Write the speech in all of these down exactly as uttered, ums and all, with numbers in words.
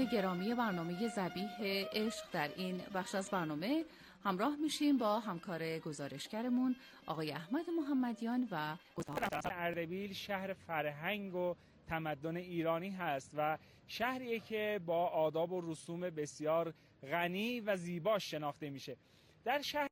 گرامی برنامه ذبیح عشق در این بخش از برنامه همراه میشیم با همکار گزارشگرمون آقای احمد محمدیان و اردبیل شهر فرهنگ و تمدن ایرانی هست و شهریه که با آداب و رسوم بسیار غنی و زیبا شناخته میشه. در شهر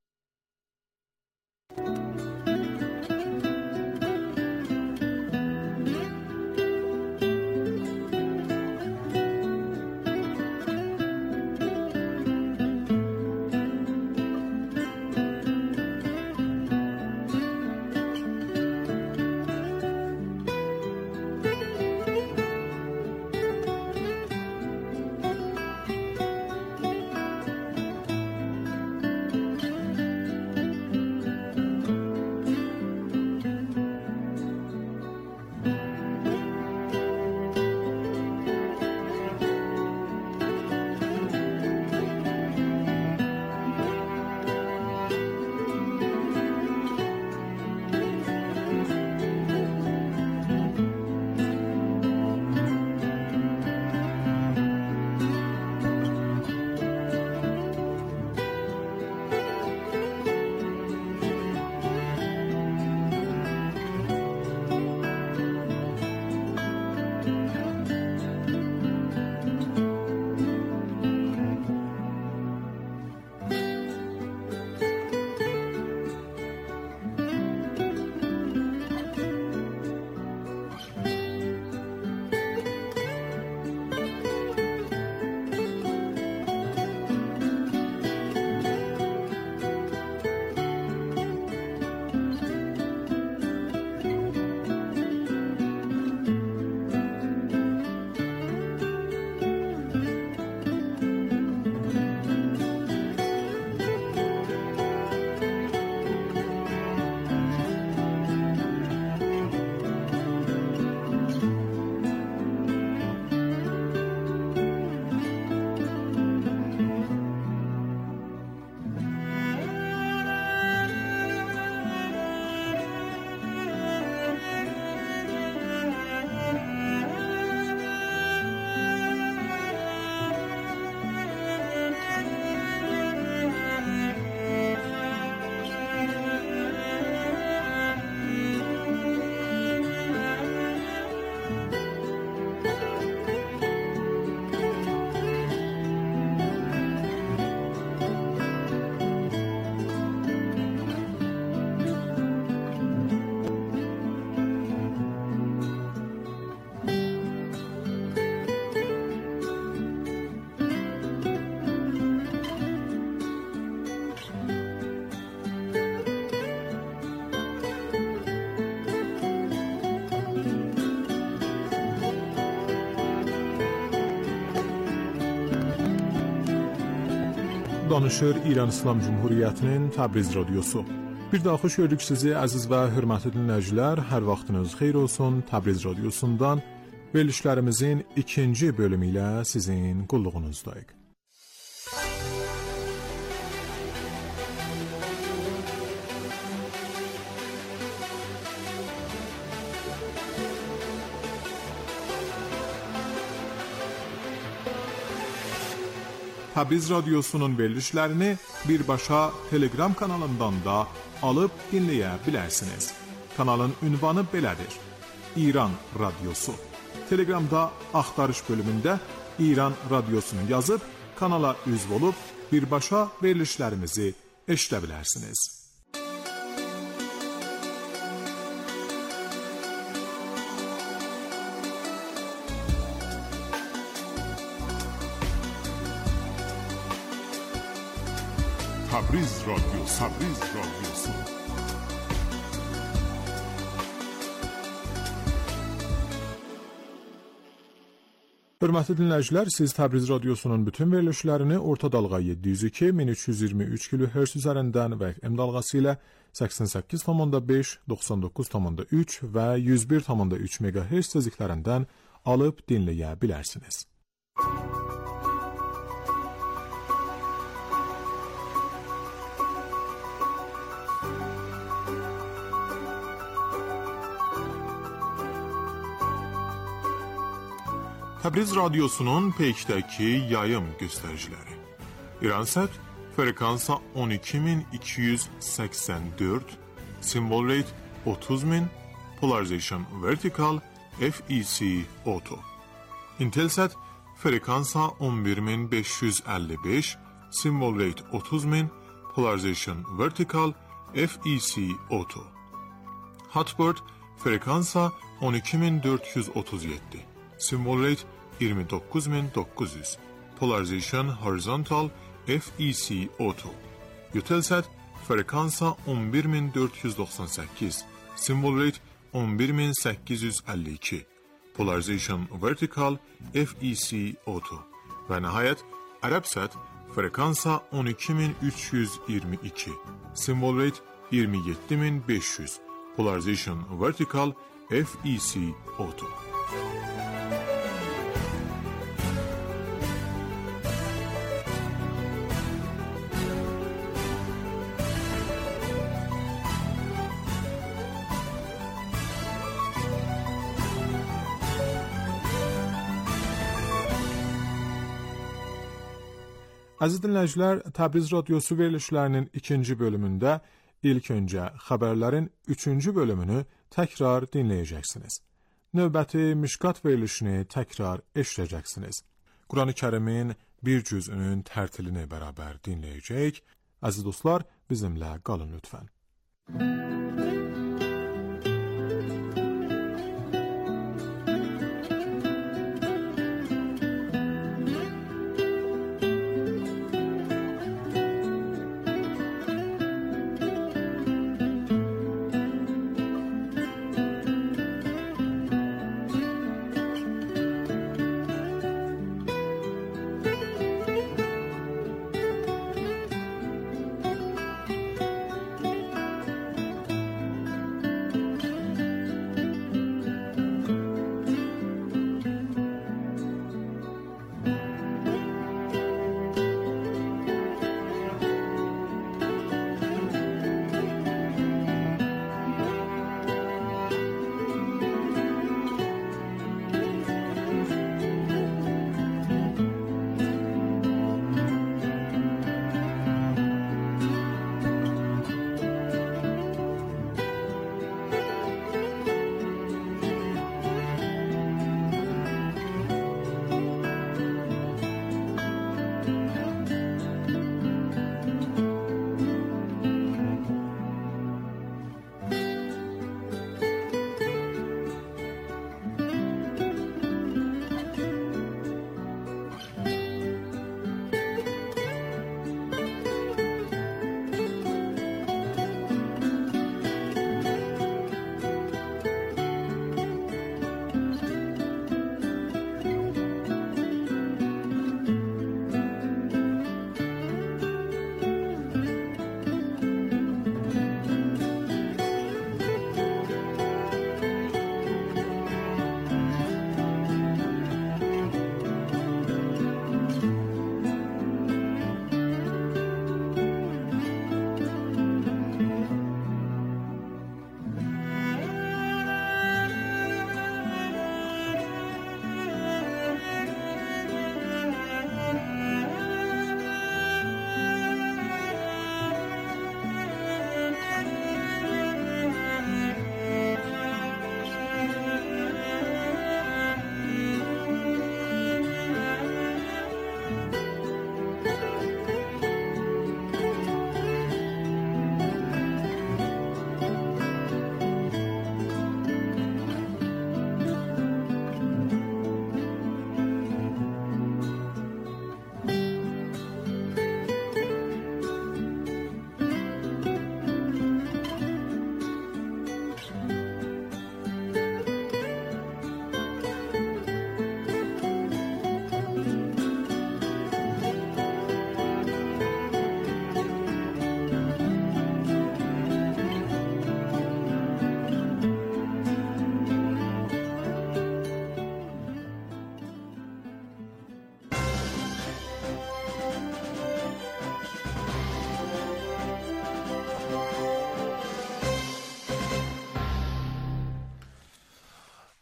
Danışır İran İslam Cumhuriyyətinin Təbriz radiosu. Bir daha xoş gördük sizi əziz və hörmətli dinləyicilər. Hər vaxtınız xeyir olsun. Təbriz radiosundan verilişlərimizin ikinci bölümü ilə sizin qulluğunuzdayıq. Təbriz radiosunun verilişlərini birbaşa Telegram kanalından da alıb dinləyə bilərsiniz. Kanalın ünvanı belədir: İran Radiosu. Telegramda axtarış bölümündə İran Radiosunu yazıb kanala üzv olub birbaşa verilişlərimizi eşidə bilərsiniz. Təbriz radiosu, Təbriz radiosu. Hörmətli dinləyicilər, siz Təbriz radiosunun bütün verilişlərini orta dalğa yeddi yüz iki min üç yüz iyirmi üç kilohertz üzərindən və F M dalğası ilə səksən səkkiz nöqtə beş, doxsan doqquz nöqtə üç və yüz bir nöqtə üç megahertz tezliklərindən alıb dinləyə bilərsiniz. Təbriz radyosunun Peyk'təki yayım göstəriciləri. İransat frekansa on iki min iki yüz səksən dörd, symbol rate otuz min, polarization vertical, F E C auto. Intelsat frekansa on bir min beş yüz əlli beş, symbol rate otuz min, polarization vertical, F E C auto. Hotbird frekansa on iki min dörd yüz otuz yeddi, symbol rate iyirmi doqquz min doqquz yüz, polarization horizontal, F E C auto. Eutelsat frekansa on bir min dörd yüz doxsan səkkiz, symbol rate on bir min səkkiz yüz əlli iki, polarization vertical, F E C auto. Və nəhayət Arabsat frekansa on iki min üç yüz iyirmi iki, symbol rate iyirmi yeddi min beş yüz, polarization vertical, F E C auto. Əziz dinləyicilər, Təbriz radyosu verilişlərinin ikinci bölümündə ilk öncə xəbərlərin üçüncü bölümünü təkrar dinləyəcəksiniz. Növbəti Mişqat verilişini təkrar eşidəcəksiniz. Quran-ı Kərimin bir cüzünün tərtilini bərabər dinləyəcək. Əziz dostlar, bizimlə qalın lütfən.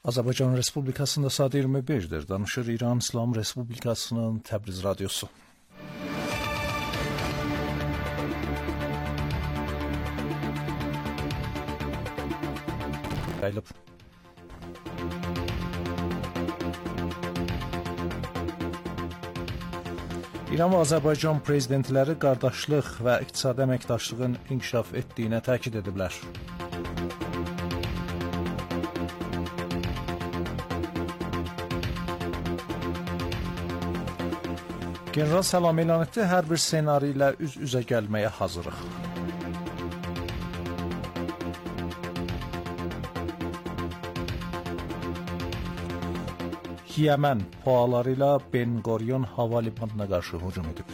Azərbaycan Respublikasında saat iyirmi birdir. Danışır İran İslam Respublikasının Təbriz radiosu. Yayılıb. İran və Azərbaycan prezidentləri qardaşlıq və iqtisadi əməkdaşlığın inkişaf etdiyinə təkid ediblər. General Səlam elan etdi, hər bir senari ilə üz-üzə gəlməyə hazırıq. Yəmən PUAları ilə Ben Gurion hava limanına qarşı hücum edib.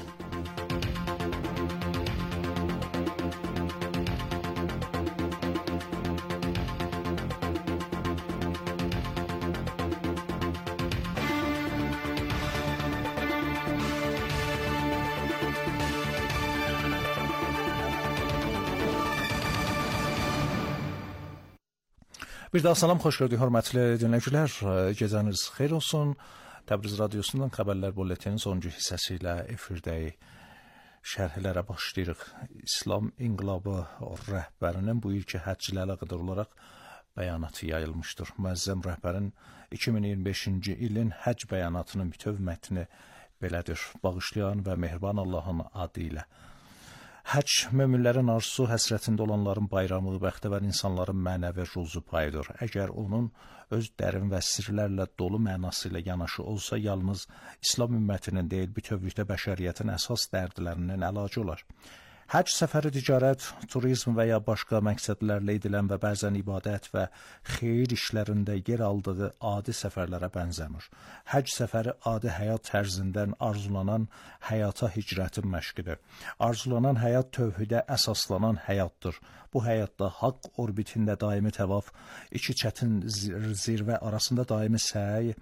Bir daha salam, xoş gördük hörmətli dinləyicilər. Gecəniz xeyir olsun. Təbriz radiosundan xəbərlər bulletinin sonuncu hissəsi ilə efirdəyik. Şərhlərə başlayırıq. İslam İnqilabı rəhbərinin bu ilki həcc ilə əlaqədar olaraq bəyanatı yayılmışdır. Müəzzəm rəhbərin iki min iyirmi beşinci ilin həcc bəyanatının bütöv mətni belədir. Bağışlayan və mehriban Allahın adı ilə. Həcc möminlərin arzusu, həsrətində olanların bayramı, bəxtəvər insanların mənəvi ruzu payıdır. Əgər onun öz dərin və sirlərlə dolu mənası ilə yanaşı olsa, yalnız İslam ümmətinin deyil, bütövlükdə bəşəriyyətin əsas dərdlərinin əlacı olar. Həcc səfəri ticarət, turizm və ya başqa məqsədlərlə edilən və bəzən ibadət və xeyir işlərində yer aldığı adi səfərlərə bənzəmir. Həcc səfəri adi həyat tərzindən arzulanan həyata hicrətin məşqidir. Arzulanan həyat tövhidə əsaslanan həyatdır. Bu həyatda haqq orbitində daimi təvaf, iki çətin zirvə arasında daimi səy,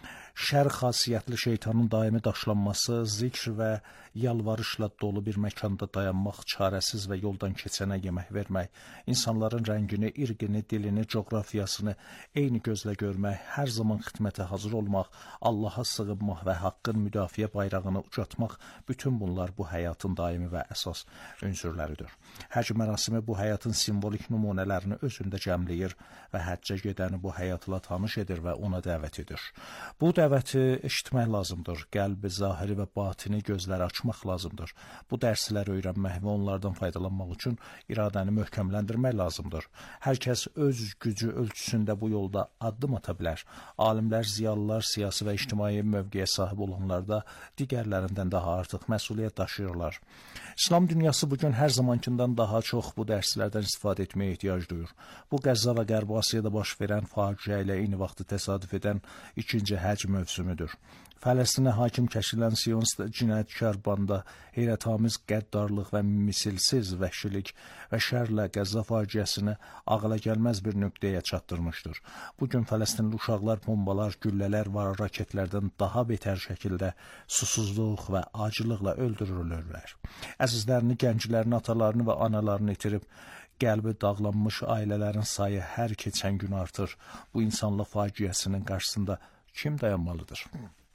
şər xasiyyətli şeytanın daimi daşlanması, zikr və yalvarışla dolu bir məkanda dayanmaq, çarəsiz və yoldan keçənə yemək vermək, insanların rəngini, irqini, dilini, coğrafiyasını eyni gözlə görmək, hər zaman xidmətə hazır olmaq, Allaha sığınmaq və haqqın müdafiə bayrağını ucatmaq, bütün bunlar bu həyatın daimi və əsas ünsürləridir. Həcc mərasimi bu həyatın simvolik nümunələrini özündə cəmləyir və həccə gedəni bu həyatla tanış edir və ona dəvət edir. Bu dəvəti eşitmək lazımdır, qəlbi, zahiri və batini gözləri açmaq lazımdır. Bu dərsləri öyrənmək və onlardan faydalanmaq üçün iradəni möhkəmləndirmək lazımdır. Hər kəs öz gücü ölçüsündə bu yolda addım ata bilər. Alimlər, ziyalılar, siyasi və ictimai mövqeyə sahib olanlar da digərlərindən daha artıq məsuliyyət daşıyırlar. İslam dünyası bugün hər zamankindən daha çox bu dərslərdən istifadə etməyə ehtiyac duyur. Bu Qəzza və Qərbi Asiyada baş verən faciə ilə eyni vaxtı təsadüf edən ikinci həcc mövsümüdür. Fələstinə hakim kəşilən Siyonist cinayətkar banda heyrətamiz qəddarlıq və misilsiz vəhşilik və şərlə Qəzza faciəsini ağla gəlməz bir nöqtəyə çatdırmışdır. Bugün Fələstinli uşaqlar bombalar, güllələr və raketlərdən daha betər şəkildə susuzluq və acılıqla öldürülürlər. Əzizlərini, gənclərini, atalarını və analarını itirib, qəlbi dağlanmış ailələrin sayı hər keçən gün artır. Bu insanlıq faciəsinin qarşısında kim dayanmalıdır?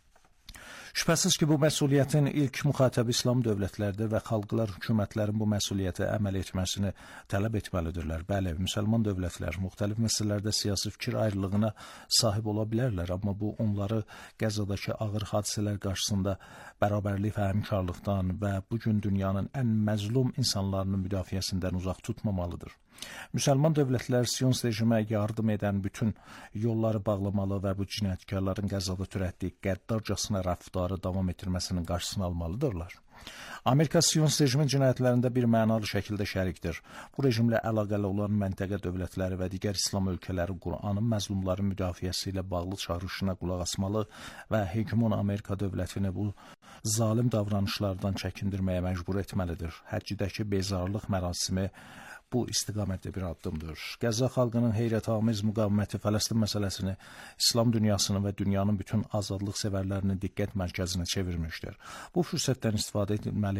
Şübhəsiz ki, bu məsuliyyətin ilk müxatəbi İslam dövlətləridir və xalqlar, hökumətlərin bu məsuliyyəti əməl etməsini tələb etməlidirlər. Bəli, müsəlman dövlətlər müxtəlif məsələlərdə siyasi fikir ayrılığına sahib ola bilərlər, amma bu onları Qəzzadakı ağır hadisələr qarşısında bərabərlik və həmkarlıqdan və bugün dünyanın ən məzlum insanlarının müdafiəsindən uzaq tutmamalıdır. Müsəlman dövlətlər Siyonist rejimə yardım edən bütün yolları bağlamalı və bu cinayətkarların Qəzzada törətdiyi qəddarcasına rəftarı davam etdirməsinin qarşısını almalıdırlar. Amerika Siyonist rejimin cinayətlərində bir mənalı şəkildə şərikdir. Bu rejimlə əlaqəli olan məntəqə dövlətləri və digər İslam ölkələri Qur'anın məzlumların müdafiəsi ilə bağlı çağırışına qulaq asmalı və hegemon Amerika dövlətini bu zalim davranışlardan çəkindirməyə məcbur etməlidir. Həccdəki bezarlıq mərasimi bu istiqamətdə bir addımdır. Qəzza xalqının heyrətamiz müqaviməti Fələstin məsələsini İslam dünyasının və dünyanın bütün azadlıq sevərlərinin diqqət mərkəzinə çevirmişdir. Bu fürsətdən istifadə edilməli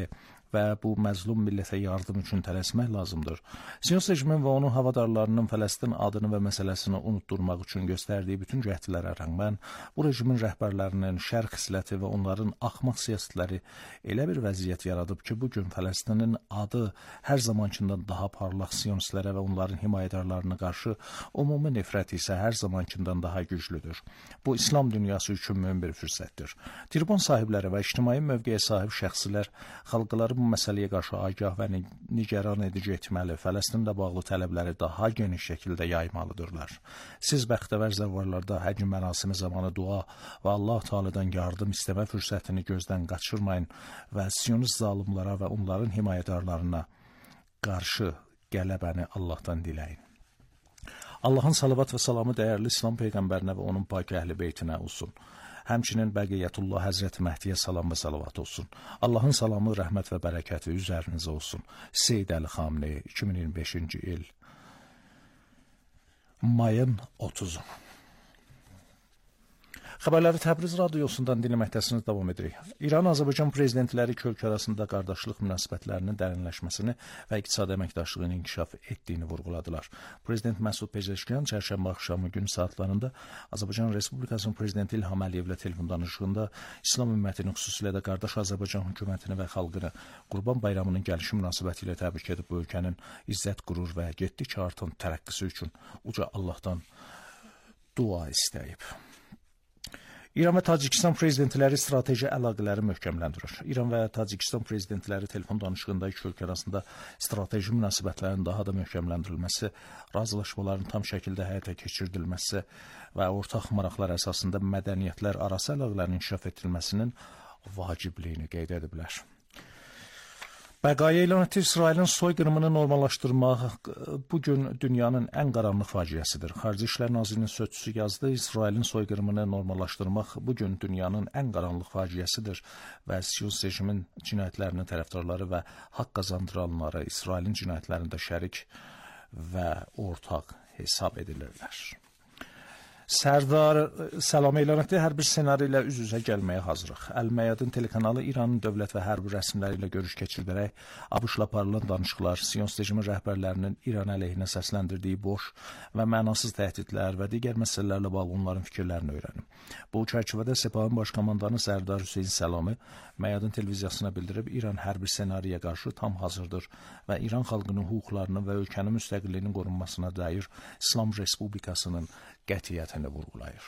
və bu məzlum millətə yardım üçün tələsmək lazımdır. Siyonist rejimin və onun havadarlarının Fələstin adını və məsələsini unutturmaq üçün göstərdiyi bütün cəhdlərə rəğmən, bu rejimin rəhbərlərinin şər xisləti və onların axmaq siyasətləri elə bir vəziyyət yaradıb ki, bugün Fələstinin adı hər zamankindən daha parlaq siyonistlərə və onların himayədarlarına qarşı ümumi nifrət isə hər zamankindən daha güclüdür. Bu, İslam dünyası üçün mühüm bir fürsətdir. Tribun sahibləri və ictimai mövqeyə sahib şəxslər xalqları bu məsələyə qarşı agah və nigaran edici etməli, Fələstinlə bağlı tələbləri daha geniş şəkildə yaymalıdırlar. Siz bəxtəvər zəvvarlarda həcc mərasimi zamanı dua və Allah Teala'dan yardım istəmə fürsətini gözdən qaçırmayın və siyonist zalimlara və onların himayədarlarına qarşı qələbəni Allahdan diləyin. Allahın salavat və salamı dəyərli İslam Peyğəmbərinə və onun pak əhli beytinə olsun. Həmçinin Bəqiyyətullah Həzrəti Məhdiyə salam və salavat olsun. Allahın salamı, rəhmət və bərəkəti üzərinizə olsun. Seyyid Əli Xameneyi, iki min iyirmi beşinci il mayın otuzu. Xəbərləri Təbriz radiosundan dinləməkdəsiniz davam edirik. İran-Azərbaycan prezidentləri iki ölkə arasında qardaşlıq münasibətlərinin dərinləşməsini və iqtisadi əməkdaşlığın inkişaf etdiyini vurğuladılar. Prezident Məsud Pezeşkiyan çərşənbə axşamı gün saatlarında Azərbaycan Respublikasının prezidenti İlham Əliyevlə telefon danışığında İslam ümmətinin, xüsusilə də qardaş Azərbaycan hökumətini və xalqını Qurban Bayramının gəlişi münasibəti ilə təbrik edib bu ölkənin izzət, qürur və getdikcə artan tərəqqisi üçün uca Allahdan dua istəyib. İran və Tacikistan prezidentləri strateji əlaqələri möhkəmləndirir. İran və Tacikistan prezidentləri telefon danışığında iki ölkə arasında strateji münasibətlərin daha da möhkəmləndirilməsi, razılaşmaların tam şəkildə həyata keçirdilməsi və ortaq maraqlar əsasında mədəniyyətlər arası əlaqələrin inkişaf etdirilməsinin vacibliyini qeyd ediblər. Bəqaya elan etdi, İsrailin soyqırımını normallaşdırmaq bugün dünyanın ən qaranlıq faciəsidir. Xarici İşlər Nazirinin sözçüsü yazdı, İsrailin soyqırımını normallaşdırmaq bugün dünyanın ən qaranlıq faciəsidir və siyonist rejimin cinayətlərinin tərəfdarları və haqq qazandıranları İsrailin cinayətlərində şərik və ortaq hesab edilirlər. Sərdar Səlam elan etdi, hər bir senari ilə üz-üzə gəlməyə hazırıq. Əl-Məyadin telekanalı İranın dövlət və hərbi rəsmiləri ilə görüş keçirlərək ABŞ-la aparılan danışıqlar, siyonist rejimin rəhbərlərinin İran əleyhinə səsləndirdiyi boş və mənasız təhdidlər və digər məsələlərlə bağlı onların fikirlərini öyrənim. Bu çərçivədə Sepahın baş komandanı Sərdar Hüseyn Səlami Məyadin televiziyasına bildirib, İran hər bir senariyə qarşı tam hazırdır və İran xalqının hüquqlarının və ölkənin müstəqilliyinin qorunmasına dair İslam Respublikasının qətiyyətini vurğulayır.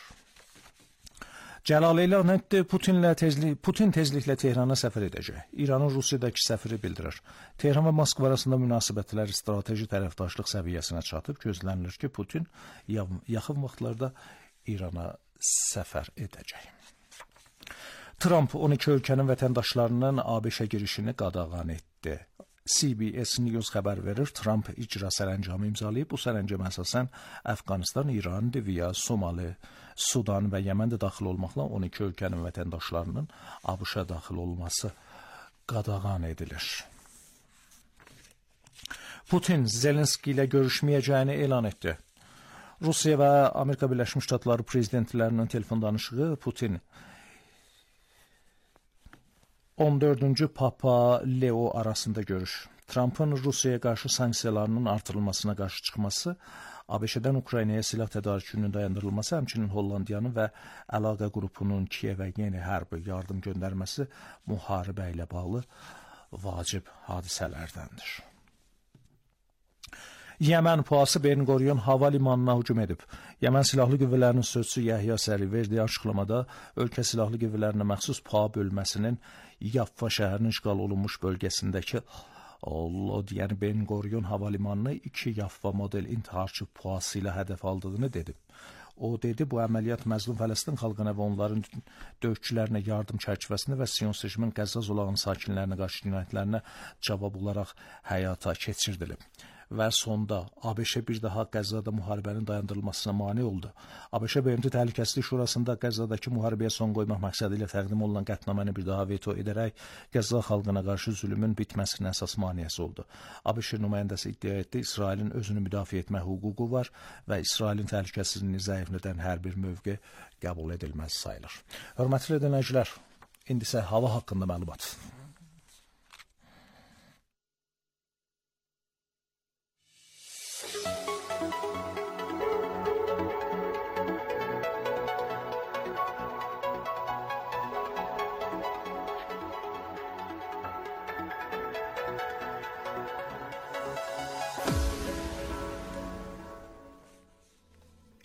Cəlal elan etdi, Putinlə tezlik, Putin tezliklə Tehrana səfər edəcək. İranın Rusiyadakı səfiri bildirir. Tehran və Moskva arasında münasibətlər strateji tərəfdaşlıq səviyyəsinə çatıb, gözlənilir ki, Putin yaxın vaxtlarda İrana səfər edəcək. Trump on iki ölkənin vətəndaşlarının ABŞ-ə girişini qadağan etdi. C B S News xəbər verir, Trump icra sərəncamı imzalayıb. Bu sərəncama əsasən Əfqanistan, İran, Liviya, Somali, Sudan və Yəmən də daxil olmaqla on iki ölkənin vətəndaşlarının ABŞ-a daxil olması qadağan edilir. Putin Zelenski ilə görüşməyəcəyini elan etdi. Rusiya və Amerika Birləşmiş Ştatları prezidentlərinin telefon danışığı Putin on dördüncü Papa Leo arasında görüş. Trump'ın Rusiyaya qarşı sanksiyalarının artırılmasına qarşı çıxması, ABŞ-dən Ukraynaya silah tədarükünün dayandırılması, həmçinin Hollandiyanın və əlaqə qrupunun Kiyevə yeni hərbi yardım göndərməsi müharibə ilə bağlı vacib hadisələrdəndir. Yəmən PUA'sı Ben Gurion hava limanına hücum edib. Yəmən Silahlı Qüvvələrinin sözçüsü Yəhya Səri verdiyi açıqlamada ölkə Silahlı Qüvvələrinə məxsus PUA bölməsinin Yaffa şəhərinin işğal olunmuş bölgəsindəki Lod, yəni Ben Gurion hava limanını iki Yaffa model intiharçı PUA'sı ilə hədəf aldığını dedi. O dedi, bu əməliyyat məzlum Fələstin xalqına və onların döyüşçülərinə yardım çərçivəsində və siyonist rejimin Qəzza zolağının sakinlərinə qarşı cinayətlərinə cavab olaraq həyata keçirdilib. Və sonda ABŞ bir daha Qəzzada müharibənin dayandırılmasına mane oldu. ABŞ B M T Təhlükəsizlik Şurasında Qəzzadakı müharibəyə son qoymaq məqsədi ilə təqdim olunan qətnaməni bir daha veto edərək Qəzza xalqına qarşı zülmün bitməsinin əsas maniyəsi oldu. ABŞ nümayəndəsi iddia etdi, İsrailin özünü müdafiə etmə hüququ var və İsrailin təhlükəsizliyini zəiflədən hər bir mövqe qəbul edilməz sayılır. Hörmətli dinləyicilər, indi isə hava haqqında məlumat.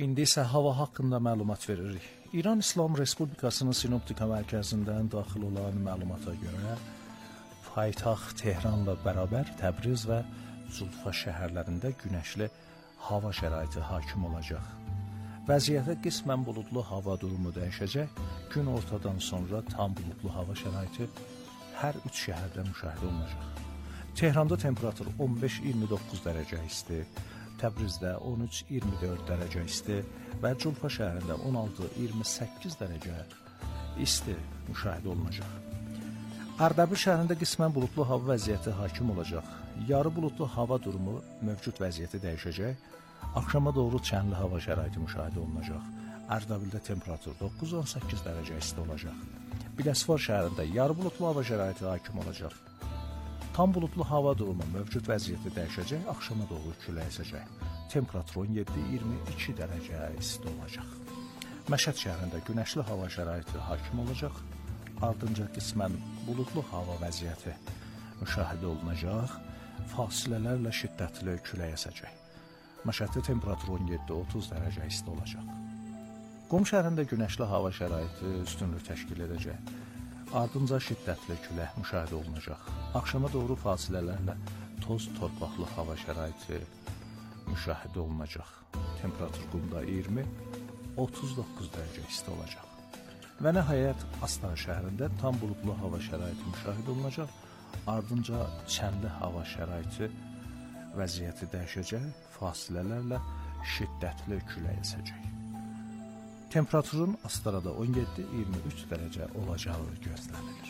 İndi isə hava haqqında məlumat veririk. İran İslam Respublikasının Sinoptika mərkəzindən daxil olan məlumata görə paytaxt Tehranla bərabər Təbriz və Zulfa şəhərlərində günəşli hava şəraiti hakim olacaq. Vəziyyətə qismən buludlu hava durumu dəyişəcək. Gün ortadan sonra tam buludlu hava şəraiti hər üç şəhərdə müşahidə olunacaq. Tehranda temperatur on beş iyirmi doqquz dərəcə isti, Təbrizdə on üç iyirmi dörd dərəcə isti və Culfa şəhərində on altı iyirmi səkkiz dərəcə isti müşahidə olunacaq. Ərdəbil şəhərində qismən buludlu hava vəziyyəti hakim olacaq. Yarı buludlu hava durumu mövcud vəziyyəti dəyişəcək. Axşama doğru çənli hava şəraiti müşahidə olunacaq. Ərdəbildə temperatur doqquz on səkkiz dərəcə isti olacaq. Biləsuvar şəhərində yarı buludlu hava şəraiti hakim olacaq. Tam buludlu hava durumu mövcud vəziyyəti dəyişəcək, axşama doğru külək əsəcək. Temperatur on yeddi iyirmi iki dərəcə isti olacaq. Məşəd şəhərində günəşli hava şəraiti hakim olacaq. Ardınca qismən buludlu hava vəziyyəti müşahidə olunacaq. Fasilələrlə şiddətli külək əsəcək. Məşəddə temperatur on yeddi otuz dərəcə isti olacaq. Qom şəhərində günəşli hava şəraiti üstünlük təşkil edəcək. Ardınca şiddətli külək müşahidə olunacaq. Axşama doğru fasilələrlə toz torpaqlı hava şəraiti müşahidə olunacaq. Temperatur Qumda iyirmi otuz doqquz dərəcə isti olacaq. Və nəhayət Astara şəhərində tam buludlu hava şəraiti müşahidə olunacaq. Ardınca çənli hava şəraiti vəziyyəti dəyişəcək. Fasilələrlə şiddətli külək əsəcək. Temperaturun Astarada on yeddi iyirmi üç dərəcə olacağı gözlənilir.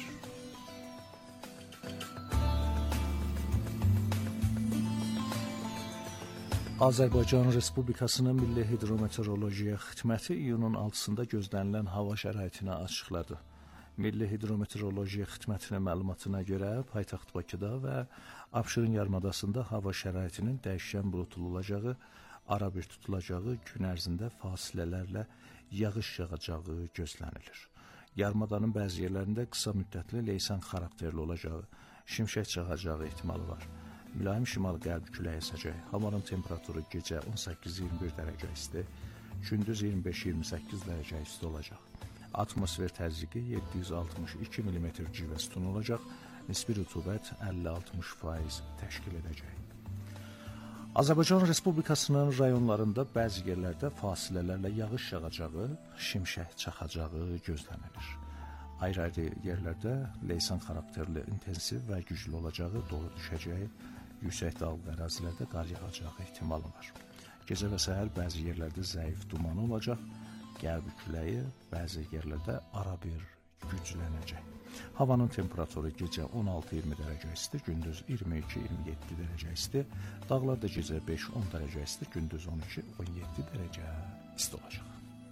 Azərbaycan Respublikasının Milli Hidrometeorologiya Xidməti iyunun altısında gözlənilən hava şəraitini açıqladı. Milli Hidrometeorologiya Xidmətinin məlumatına görə paytaxt Bakıda və Abşeron yarımadasında hava şəraitinin dəyişkən buludlu olacağı, arabir tutulacağı, gün ərzində fasilələrlə yağış yağacağı gözlənilir. Yarımadanın bəzi yerlərində qısa müddətli leysan xarakterli olacağı, şimşək çaxacağı ehtimalı var. Mülayim şimal-qərb küləyi əsəcək. Havanın temperaturu gecə on səkkiz iyirmi bir dərəcə isti, gündüz iyirmi beş iyirmi səkkiz dərəcə isti olacaq. Atmosfer təzyiqi yeddi yüz altmış iki millimetr civə sütun olacaq, nisbi rütubət əlli altmış faiz təşkil edəcək. Azərbaycan Respublikasının rayonlarında bəzi yerlərdə fasilələrlə yağış yağacağı, şimşək çaxacağı gözlənilir. Ayrı-ayrı yerlərdə leysan xarakterli intensiv və güclü olacağı, dolu düşəcəyi, yüksək dağlıq ərazilərdə qar yağacağı ehtimalı var. Gecə və səhər bəzi yerlərdə zəif dumanı olacaq, qərbi küləyi bəzi yerlərdə arabir güclənəcək. Havanın temperaturu gecə on altı iyirmi dərəcə isti, gündüz iyirmi iki iyirmi yeddi dərəcə isti, dağlarda gecə beş on dərəcə isti, gündüz on iki on yeddi dərəcə isti olacaq.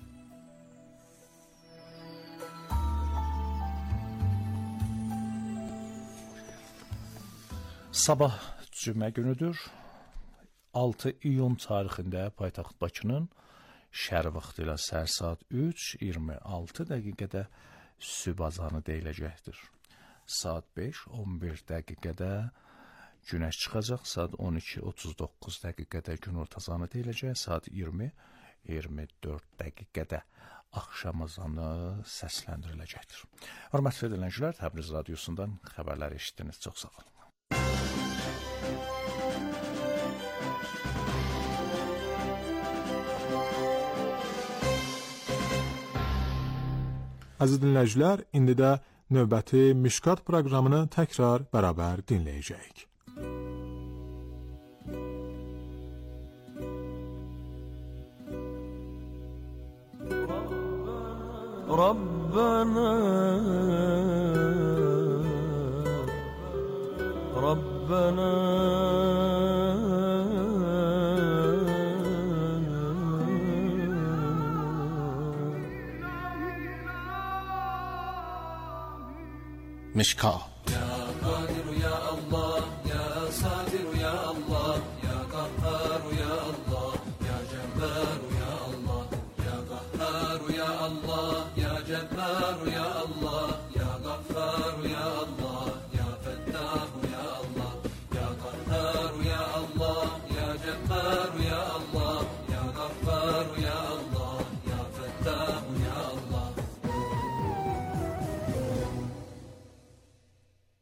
Sabah cümə günüdür. altı iyun tarixində paytaxt Bakının şəhər vaxtı ilə səhər saat üç iyirmi altı dəqiqədə sübh azanı deyiləcəkdir. Saat beş on bir dəqiqədə günəş çıxacaq, saat on iki otuz doqquz dəqiqədə günorta azanı deyiləcək, saat iyirmi iyirmi dörd dəqiqədə axşam azanı səsləndiriləcəkdir. Hörmətli dinləyicilər, Təbriz radiosundan xəbərlər eşitdiniz. Çox sağ olun. Əziz dinləyicilər, indi də növbəti Mişkat proqramını təkrar bərabər dinləyəcəyik. Rabbana Rabbana Mişka. Ya Kadir ya Allah, ya Sadir ya Allah, ya Kahhar ya Allah, ya Cebbar ya Allah, ya Kahhar ya Allah, ya Cebbar ya Allah, ya Ghaffar ya Allah, ya Fettah ya Allah, ya Kahhar ya Allah, ya Cebbar ya Allah, ya Ghaffar ya Allah.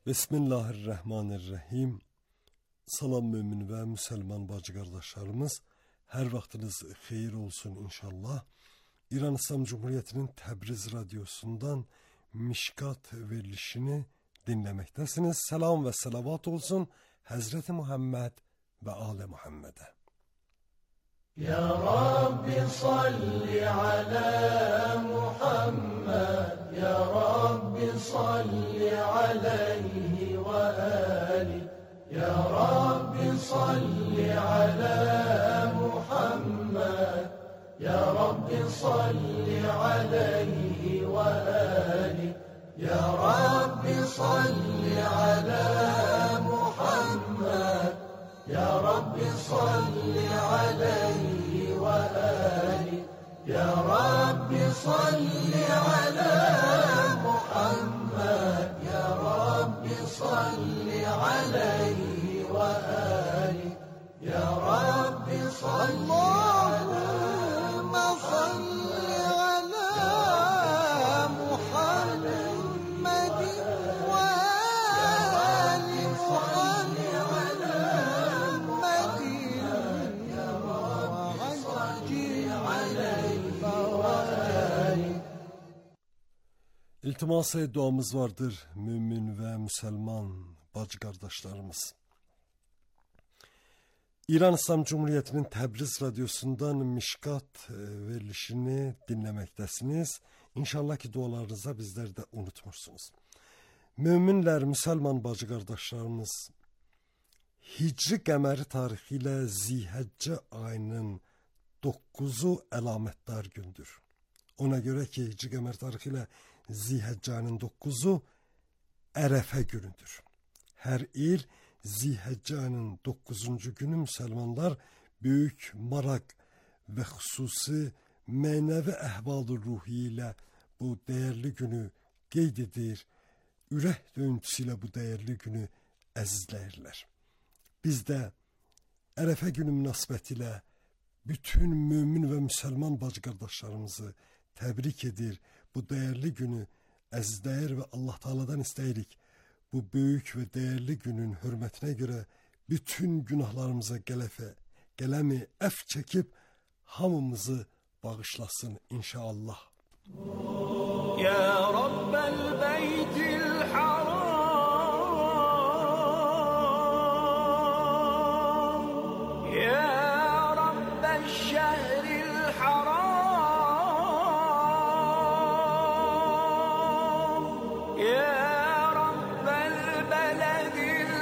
Bismillahirrahmanirrahim. Salam mümin və müsəlman bacı qardaşlarımız, hər vaxtınız xeyir olsun inşallah. İran İslam Cumhuriyeti'nin Təbriz radyosundan Mişkat verilişini dinləməkdəsiniz. Salam və salavat olsun Həzreti Muhammed və Ali Muhammed'e. Ya Rabbi salli ala Muhammed, Ya Rabbi salli aleyhi ve ali, Ya Rabbi salli ala Muhammed, Ya Rabbi salli aleyhi ve ali, Ya Rabbi salli ala Muhammed, Ya Rabbi salli aleyhi ve ali, Ya Rabbi salli ala Muhammed, Ya Rabbi salli aleyhi ve ali, Ya Rabbi salli ala Muhammed İltimas-ı duamız vardır mümin ve Müslüman bacı kardeşlerimiz. İran İslam Cumhuriyeti'nin Təbriz radyosundan Mişkat verilişini dinlemektesiniz. İnşallah ki dualarınıza bizler de unutmursunuz. Müminler, Müslüman bacı kardeşlerimiz, Hicri qəməri tarixi ilə Zilhəccə ayının dokuzu əlamətdar gündür. Ona göre ki Hicri qəməri tarixi ilə Zilhəccə ayının dokuzu Ərəfə günüdür. Hər il Zilhəccə ayının dokuzuncu günü Müslümanlar büyük maraq ve xüsusi mənəvi əhval-ı ruhi ilə bu değerli günü qeyd edir, ürək döyüntüsü ilə bu değerli günü əzizləyirlər. Biz də Ərəfə günü münasibətilə bütün mümin ve Müslüman bacı qardaşlarımızı təbrik edir. Bu değerli günü əzizləyir ve Allah Teala'dan istəyirik. Bu büyük ve değerli günün hürmetine göre bütün günahlarımıza gələfə, gələmi əf çekip hamımızı bağışlasın inşallah. Ya Rabbel Beytil Haram, Ya Rabbel Şehril Haram, Ya Rabbel Beledil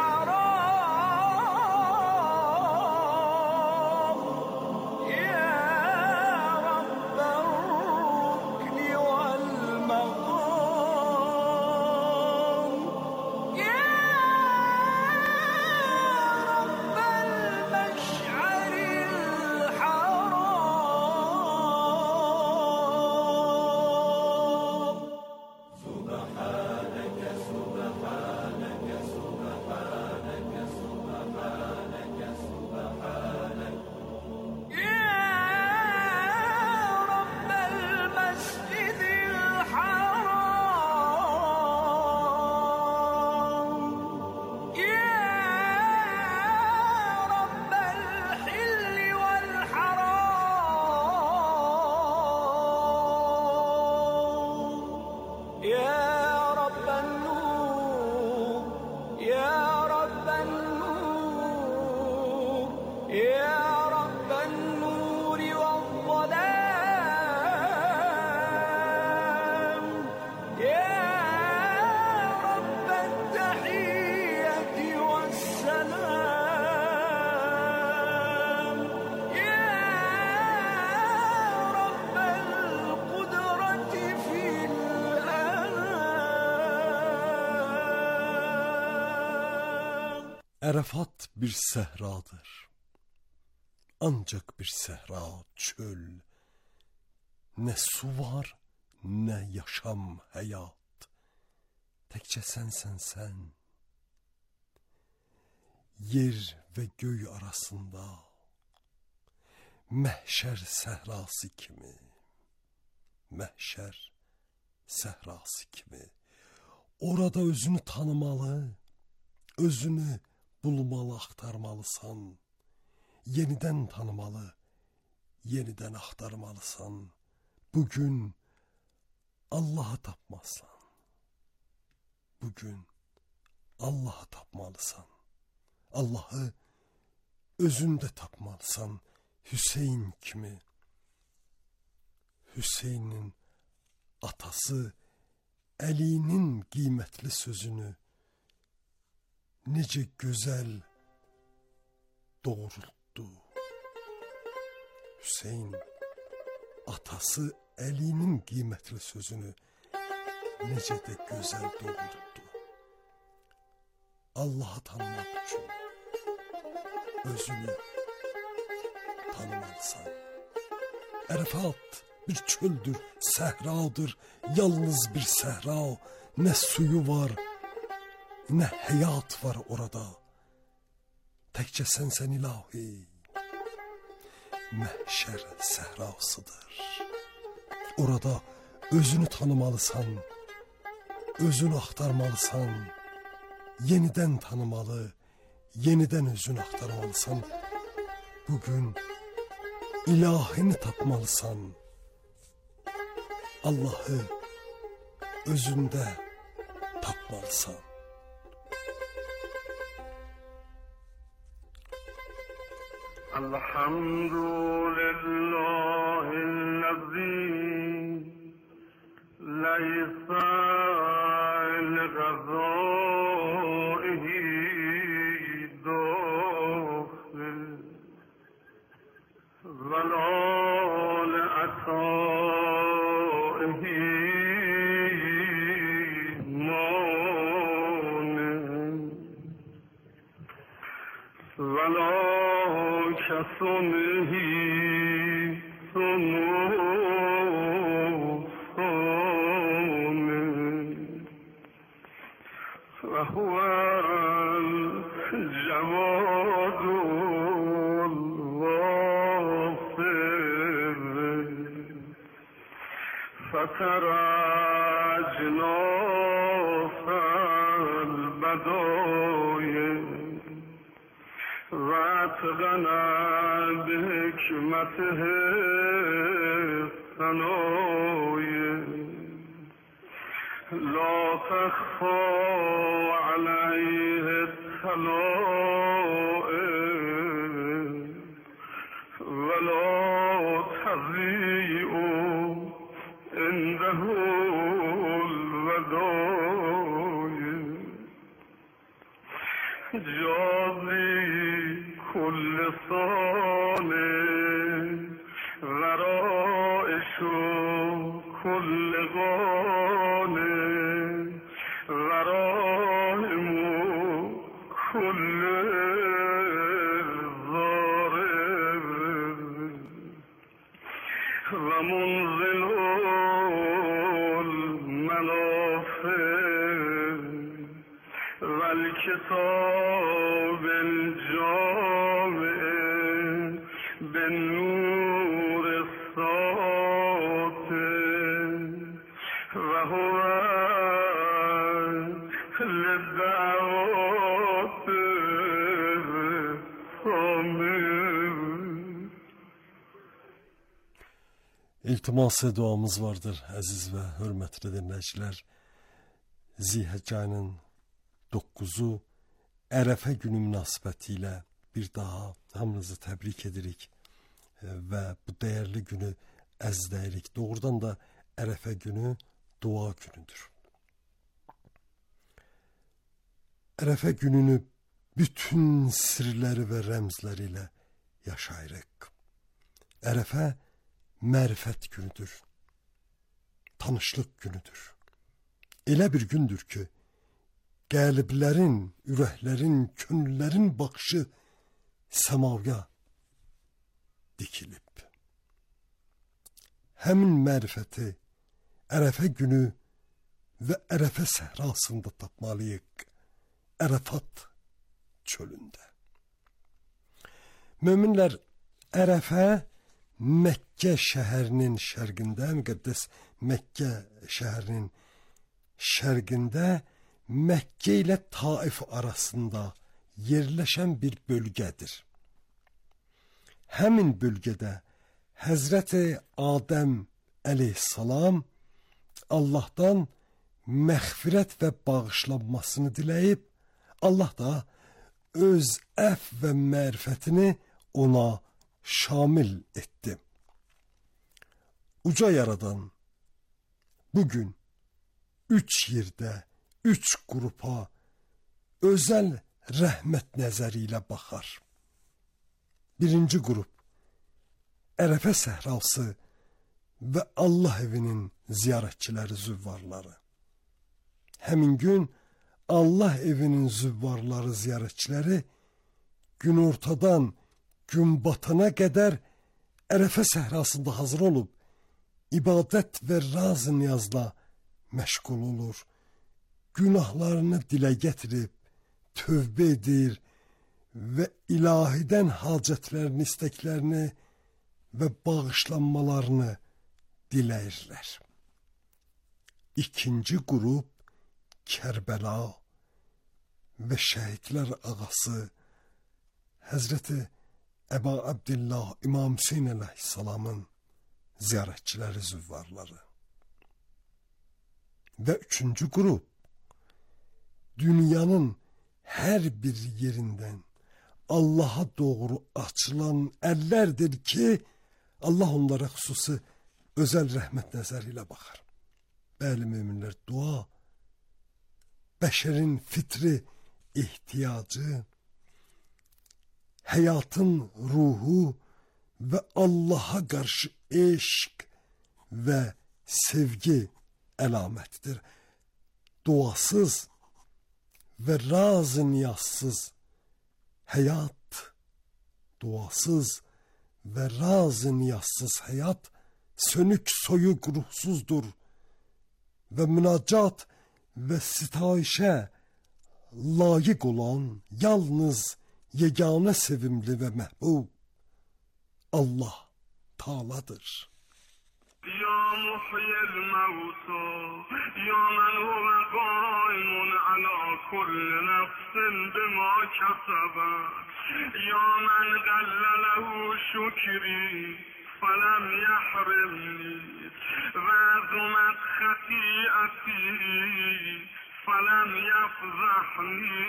Haram, Ya Rabbel Rukni vel Maqam, Ya Rabbel Meş'aril Haram. Subhaneke, Subhaneke, Subhaneke, Subhaneke, Subhaneke. Ya Rabbel Mescidil Haram, Ya Rabbel Hilli vel Haram, Ya Rabbel Nur, Ya Rabbel Nur, Ya Rabbel Nur ve'l-Zalam, Ya Rabbel Tahiyyati ve's-Salam, Ya Rabbel Kudrati fil-Alam. Ərəfat bir səhradır. Ancak bir səhra, çöl. Ne su var, ne yaşam, hayat. Təkcə sənsən sən. Yer ve göy arasında məhşər səhrası kimi, məhşər səhrası kimi orada özünü tanımalı, özünü bulmalı, axtarmalısan. Yenidən tanımalı, yenidən axtarmalısan. Bugün Allah'ı tapmazsan. Bugün Allah'ı tapmalısan. Allah'ı özünde tapmalısan. Hüseyin kimi. Hüseyin'in atası Əli'nin qiymətli sözünü necə gözəl doğrultdu. Hüseyin atası Əli'nin qiymətli sözünü necə də gözəl doğrultdu. Allah'ı tanımak üçün özünü tanımalısan. Ərəfat bir çöldür, səhradır, yalnız bir səhra. Nə suyu var, nə həyat var orada. Təkcə sənsən ilahi. Məhşər səhrasıdır. Orada özünü tanımalısan, özünü axtarmalısan, yenidən tanımalı, yenidən özünü axtarmalısan. Bugün ilahini tapmalısan. Allah'ı özünde tapmalısan. Elhamdülillahi'llezî leysa li-gazâihi dâkhil ve lâ li-atâihi mâni ve lâ كصنه صنوف وهو الجواد الغافر فترى أجناس البدايا واتقنا بحكمته الثنايا لا تخفى عليه الطلائع ولا تضيء عنده الودايا جازي كل صالح غرائش كل غالب غرائم كل ضارب ومنزل الملافه والكتاب الجامع بالنور الساطع وهو للدعوات صامر. İltiması duamız vardır əziz və hörmətli dinləyicilər. Zilhicce ayının dokkuzu Ərəfə günü münasibətilə bir daha hamınızı təbrik edirik və bu dəyərli günü əzizləyirik. Doğrudan da Ərəfə günü dua günüdür. Ərəfə gününü bütün sirləri və rəmzləri ilə yaşayırıq. Ərəfə mərifət günüdür. Tanışlıq günüdür. Elə bir gündür ki, qəlblərin, ürəklərin, könüllərin baxışı səmaya dikilib. Həmin mərifəti Ərəfə günü və Ərəfə səhrasında tapmalıyıq. Ərəfat çölündə. Möminlər, Ərəfə Məkkə şəhərinin şərqində, müqəddəs Məkkə şəhərinin şərqində Məkkə ilə Taif arasında yerləşən bir bölgədir. Həmin bölgədə Həzrəti Adəm əleyhissalam Allahdan məğfirət və bağışlanmasını diləyib, Allah da öz əf və mərifətini ona şamil etdi. Uca yaradan bugün üç yerdə, üç qrupa özəl rəhmət nəzəri ilə baxar. Birinci qrup Ərəfə səhrası və Allah evinin ziyarətçiləri, züvvarları. Həmin gün Allah evinin züvvarları, ziyarətçiləri günortadan gün batana qədər Ərəfə səhrasında hazır olub, ibadət və raz niyazla məşğul olur. Günahlarını dilə gətirib, tövbə edir və ilahidən hacətlərini, istəklərini və bağışlanmalarını diləyirlər. İkinci qrup Kərbəla və şəhidlər ağası Həzrəti Əba Abdillah İmam Hüseyin əleyhissalamın ziyarətçiləri, züvvarları. Və üçüncü qrup dünyanın hər bir yerindən Allaha doğru açılan əllərdir ki, Allah onlara xüsusi özəl rəhmət nəzəri ilə baxar. Bəli, müminlər, dua bəşərin fitri ehtiyacı, həyatın ruhu və Allaha qarşı eşq və sevgi əlamətdir. Duasız və raz niyazsız həyat, duasız və raz niyazsız həyat sönük, soyuq, ruhsuzdur və münacat və sitayişə layiq olan yalnız yeganə sevimli və məhbub Allah Taala'dır. Ya muhyil mevta, ya men huve qaimun ala kulli nefsin bima kasabat, ya men gallalehu şükri فلم يحرمني وعظمت خطيئتي فلم يفضحني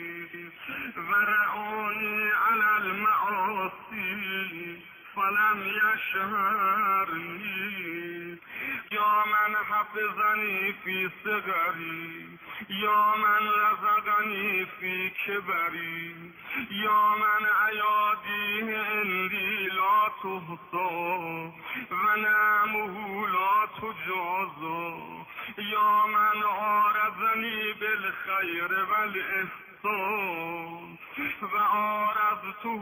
ورعوني على المعاصي فلم يشهرني يا من حفظني في صغري يا من رزقني في كبري يا من أياديه عندي لا تحصى ونعمه لا تجازى يا من عارضني بالخير والإحسان وعارضته.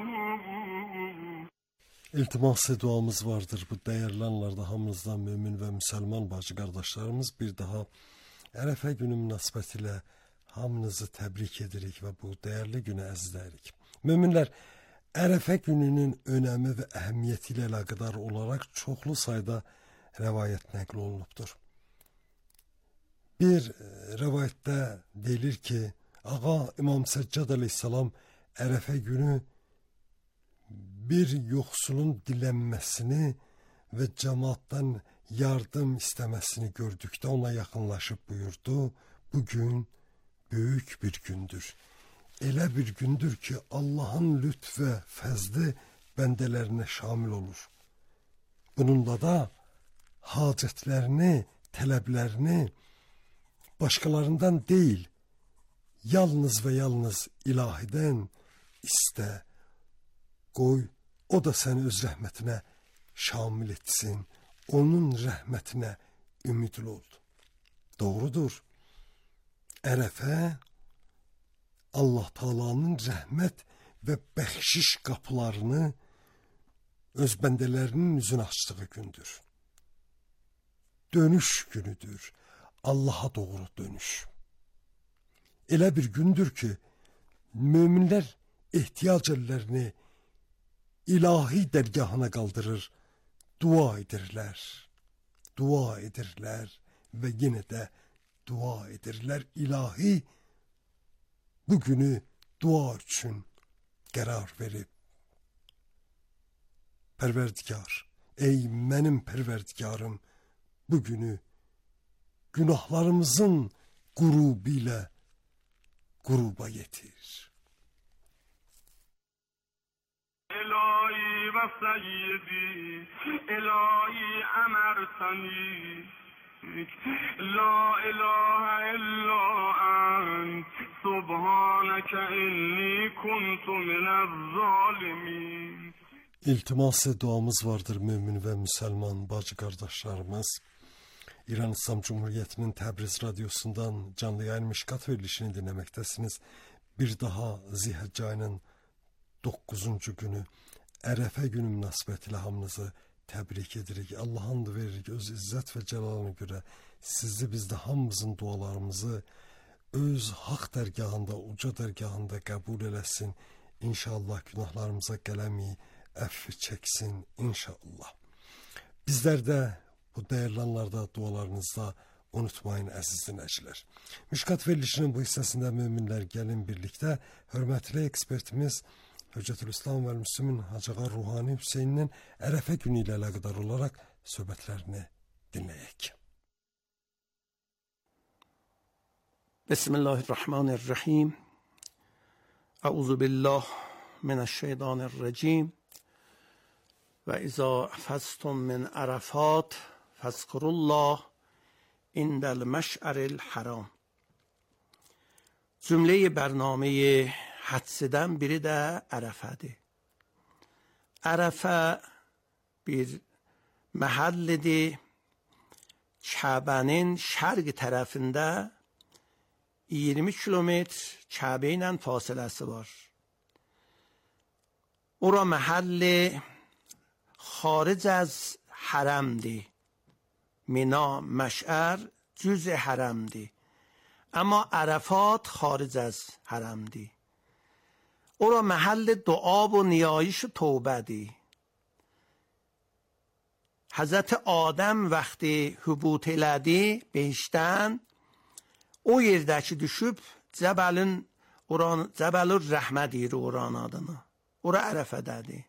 İltiması duamız vardır bu değerli anlarda hamınızdan mümin və müsəlman bacı qardaşlarımız. Bir daha Ərəfə günü münasibətilə hamınızı təbrik edirik və bu değerli günü əzizləyirik. Müminlər, Ərəfə gününün önəmi və əhəmiyyəti ilə əlaqədar olaraq çoxlu sayda rəvayət nəql olunubdur. Bir rəvayətdə deyilir ki, Ağa İmam Səccad əleyhissalam Ərəfə günü bir yoxsulun dilənməsini və cəmaatdan yardım istəməsini gördükdə ona yaxınlaşıb buyurdu, bugün böyük bir gündür. Elə bir gündür ki, Allahın lütf və fəzli bəndələrinə şamil olur. Bununla da hacətlərini, tələblərini başqalarından deyil, yalnız və yalnız ilahidən istə, qoy, o da səni öz rəhmətinə şamil etsin, onun rəhmətinə ümidli ol. Doğrudur, Ərəfə Allah Taala'nın rəhmət və bəxşiş qapılarını öz bəndələrinin üzünə açdığı gündür. Dönüş günüdür, Allaha doğru dönüş. Elə bir gündür ki, möminlər ehtiyac əllərini ilahi dərgahına qaldırır, dua edirlər, dua edirlər və yenə də dua edirlər. İlahi bu günü dua üçün qərar verib. Pərverdigar, ey mənim pərverdigarım, bu günü günahlarımızın qürubu ilə qüruba yetir. İlahi və səyyidi, İlahi əmərtəni, La ilahe illa ent, Subhaneke inni kuntu minəz zalimin. İltiması duamız vardır mümin və müsəlman bacı qardaşlarımız. İran İslam Cumhuriyyətinin Təbriz radiosundan canlı yayın Mişkat verilişini dinləməkdəsiniz. Bir daha Zilhicce ayının doqquzuncu günü Ərəfə günü münasibətilə hamınızı təbrik edirik. Allah hamd veririk öz izzət və cəlalına görə. Sizi bizdə hamımızın dualarımızı öz haqq dərgahında, uca dərgahında qəbul eləsin. İnşallah günahlarımıza qələmi əfv çəksin inşallah. Bizlər də bu dəyərli anlarda dualarınızda unutmayın əziz dinləyicilər. Mişkat verilişinin bu hissəsində möminlər gəlin birlikdə hörmətli ekspertimiz Höccətülislam və Müslümin Hacığa Ruhani Hüseynin Ərəfə günü ilə əlaqədar olaraq söhbətlərini dinləyək. Bismillahirrahmanirrahim. Əuzu billah minəşşeytanirracim. Və izə fəstum min ərəfat fəzkurullah indəl məş'əril haram. Cümle-i برنامه حدسeden biri de Ərəfədir. Ərəfə bir mahallidir. Kəbənin şərq tərəfində iyirmi kilometr Kəbə ilə fasiləsi var. Ora mahalli خارج از حرم دی. مینا مشعر جزء حرم دی. اما عرفات خارج از حرم دی. او را محل دعا و نیایش و توبه دی. حضرت آدم وقتی حبوط elədi behişdən o yerdəki düşüb Cəbəlin oran Cəbəlur Rəhmə deyir oranın adını. Ora Ərəfədədir.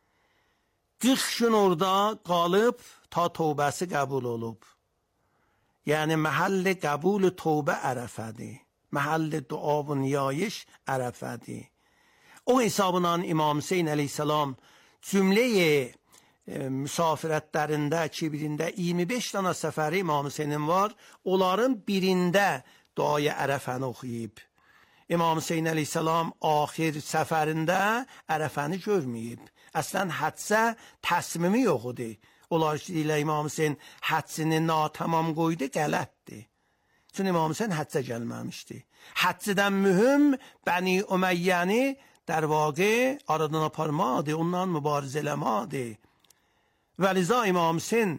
qırx gün orada qalıb ta tövbəsi qəbul olub. Yəni məhəll qəbul tövbə Ərəfədir. Məhəll dua və niyayiş Ərəfədir. O hesabla İmam Hüseyin əleyhissalam cümləyə müsafirətlərində ki birində iyirmi beş dənə səfəri İmam Hüseynin var. Onların birində duayı Ərəfəni oxuyub. İmam Hüseyin əleyhissalam axir səfərində Ərəfəni görməyib. Əslən hədsə təsmimi yox idi. Onlar ki ilə İmam Hüseyin hədsini natamam qoydu, qələtdir. Çünki İmam Hüseyin hədsə gəlməmişdi. Hədsədən mühüm Bəni Üməyyəni در واقع aradan aparmadır, ondan mübarizə eləmədir. Və liza İmam Hüseyin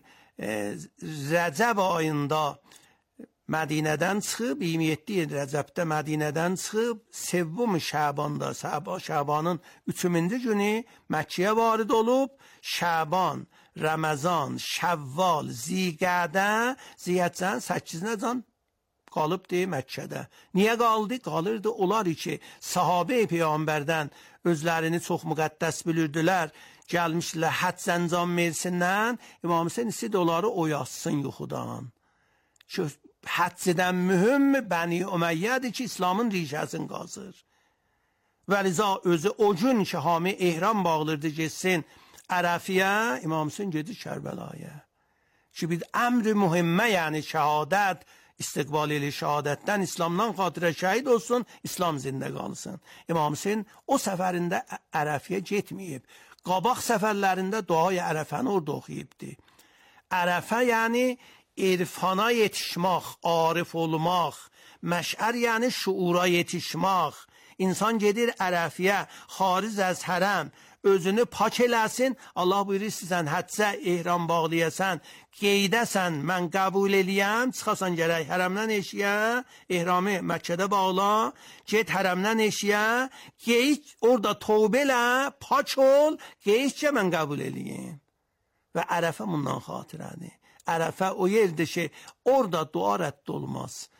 Rəcəb ayında Mədinədən çıxıb, iyirmi yeddi Rəcəbdə Mədinədən çıxıb, Sevvum Şəbanda, Şəbanın üçüncü günü Məkkəyə varid olub, Şəban, Ramazan, Şəvval, Zilqədə, Zilhicce'nin səkkizinə qalıbdı Məkkədə. Niyə qaldı? Qalırdı onlar ki, sahabe-i Peyğəmbərdən özlərini çox müqəddəs bilirdilər, gəlmişlər həcc əncam versinlər, İmam Hüseyin istəyirdi onları oyatsın yuxudan. Ki, həccdən mühüm Bəni Üməyyədir ki, İslamın rişəsini qazır. Və liza özü o gün ki, hami ehram bağlırdı geçsin Ərəfiyə, İmam Hüseyin gedir Kərbəlaya. Ki, bir əmr-i mühimmə, yəni şəhadət, istiqbal ilə şəhadətdən, İslamdan xatirə şəhid olsun, İslam zində qalsın. İmam Hüseyin o səfərində Ərəfiyə getməyib. Qabaq səfərlərində duayı Ərəfəni orada oxuyubdi. Ərəfə yəni irfana yetişmək, arif olmaq, məşər yəni şuura yetişmək. İnsan gedir Ərəfiyə, xaric az hərəm, özünü pak eləsin. Allah buyurur sizən hədsə ehram bağlayasan, qeydəsən, mən qəbul eləyəm, çıxasan gərək hərəmdən eşiyə, ehramı Məkkədə bağla, get hərəmdən eşiyə, qeyd orada tövbə elə, pak ol, qeydcə mən qəbul eləyəm. Və Ərəfə bundan xatirədir. Ərəfə o yerdir ki, orada dua rədd olmaz.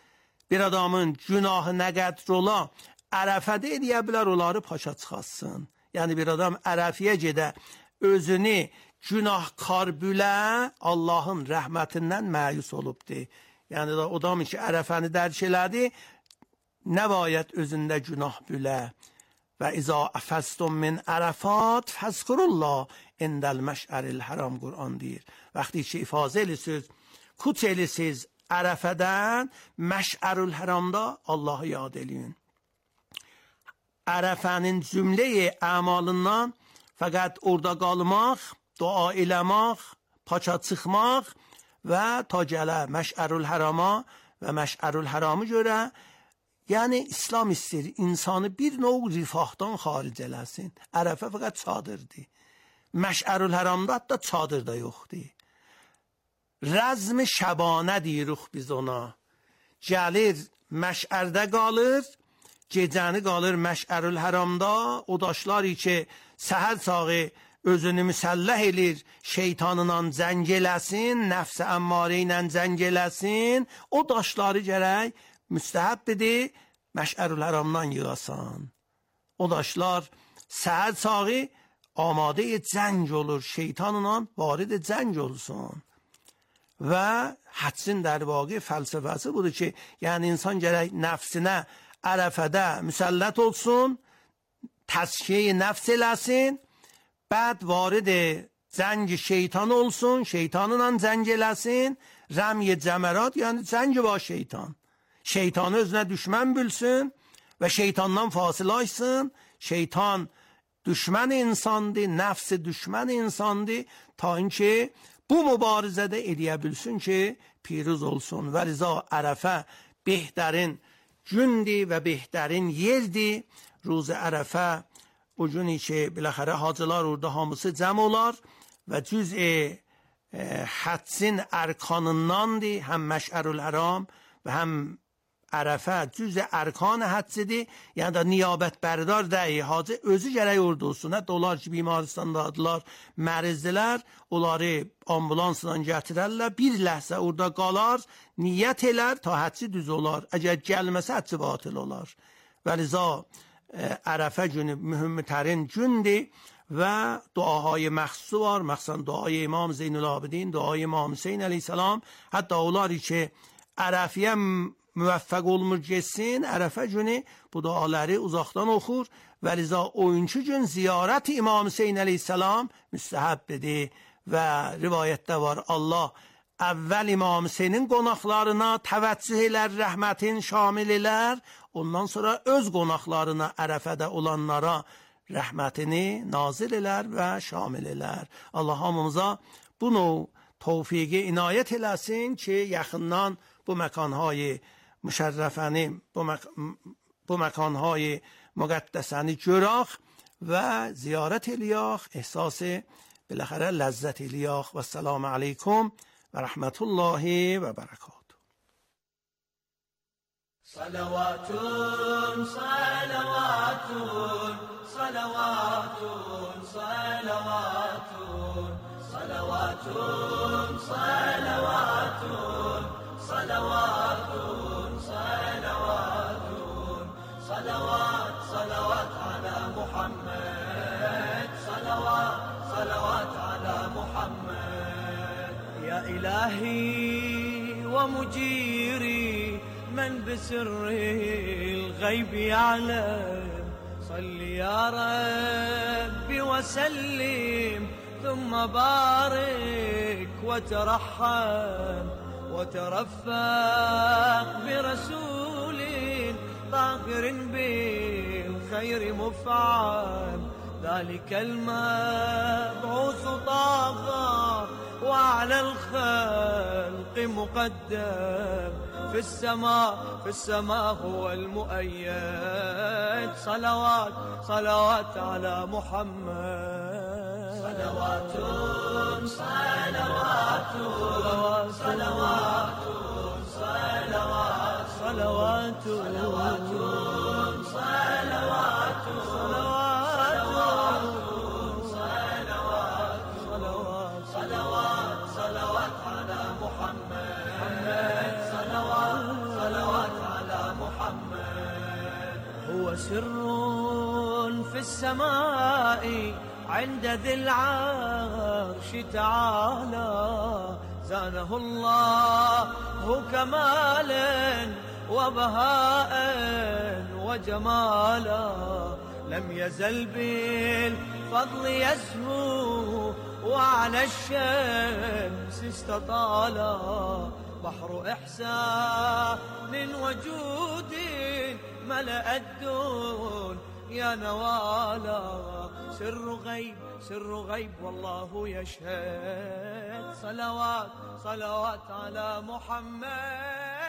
bir adamın günahı nə qədər ola, ərəfədə edə bilər, onları paşa çıxatsın. Yəni bir adam ərəfiyə gedə, özünü günahkar bilə, Allahın rəhmətindən məyus olubdur. Yəni da adam ki, ərəfəni dərk elədi, nə bayət özündə günah bilə. Və izə əfəstum min ərəfat fəzkurullah indəl məşəril haram, Qur'an deyir. Vəqti ki, ifazə elisiz, kuç elisiz ərəfədən, məşərül haramda Allahı yad eləyin. Ərəfənin cümləyi əmalından fəqət orada qalmaq, dua eləmək, paça çıxmaq və ta gələ məşərül harama və məşərül haramı görə, yəni İslam istəyir insanı bir növ rifahdan xaric eləsin. Ərəfə fəqət çadırdır. Məşərül haramda da çadır da yoxdur. Rəzm şəbanə deyirik biz ona. Gəlir məşərdə qalır, gecəni qalır məşərül haramda, o daşlar ki səhər sağı özünü müsəlləh elir, şeytanından zəng eləsin, nəfs-i əmmarə ilə zəng eləsin, o daşları gərək müstəhəbdir, məşərül haramdan yığasan. O daşlar səhər sağı amadə zəng olur, şeytanla varid zəng olsun. Və hədsin در واقع fəlsəfəsi budur ki, yəni insan gərək nəfsinə ərəfədə müsəllət olsun, təzkiyə nəfs eləsin, bəd varid zəng şeytan olsun, şeytanla zəng eləsin, rəmy cəmərات, yəni zəng var şeytan. Şeytanı özünə düşmən bilsin və şeytandan fasilə açsın. Şeytan düşmən insandır, nəfsi düşmən insandır, ta inki bu mübarizədə eləyə bilsin ki, piruz olsun. Və riza ərəfə behtərin gündür və behtərin yerdir. Ruzi ərəfə bu günü ki, biləxərə hacılar orada hamısı cəm olar və cüz-i hədsin ərkanındandır, həm məşərül haram və həm ərəfə cüz-i ərkan hədsidir. Yəni da niyabət bərdar dəyi, hacı özü gərək orada olsun. Hətta onlar ki, bimaristandadırlar, mərizdilər, onları ambulansla gətirərlər, bir ləhsə orada qalar, niyyət elər, ta hədsi düz olar. Əgər gəlməsə hədsi batıl olar. Və liza ərəfə günü mühümmətərin gündür və duahay məxsusu var. Məxsən duahay İmam Zeynulabidin, duahay İmam Hüseyin əleyhissalam. Hətta onlar ki, ərəfiyə müvəffəq olmur geçsin, ərəfə günü bu duaları uzaqdan oxur və liza oyuncu gün ziyarət İmam Hüseyin əleyhissalam müstəhəbdir və rivayətdə var, Allah əvvəl İmam Hüseynin qonaqlarına təvəccüh elər, rəhmətin şamil elər, ondan sonra öz qonaqlarına, ərəfədə olanlara rəhmətini nazil elər və şamil elər. Allah hamımıza bunu tövfiqi inayət eləsin ki, yaxından bu məkanهای مشرفانی bu مکانهای مقدسانی جراخ و زیارت الیاخ احساس بالاخره لذت الیاخ و السلام علیکم و رحمت الله و برکاته. صلوات صلوات صلوات صلوات صلوات صلوات صلوات صلوات صلوات صلوات على محمد صلوات صلوات على محمد يا إلهي ومجيري من بسر الغيب يعلم صل يا ربي وسلم ثم بارك وترحم وترفق برسول طاهر بالخير مفعم ذلك المبعوث طاغى وعلى الخلق مقدم في السماء في السماء هو المؤيد صلوات صلوات على محمد صلوات صلوات صلوات صلوات صلوات صلوات صلوات صلوات صلوات صلوات على محمد صلوات صلوات على هو سر في السماء عند ذي العرش تعالى، زانه الله كمالا وبهاء وجمالا، لم يزل بالفضل يزهو وعلى الشمس استطالا، بحر إحسان وجود ملأ الدنيا نوالا، سر غيب سر غيب والله يشهد، صلوات صلوات على محمد.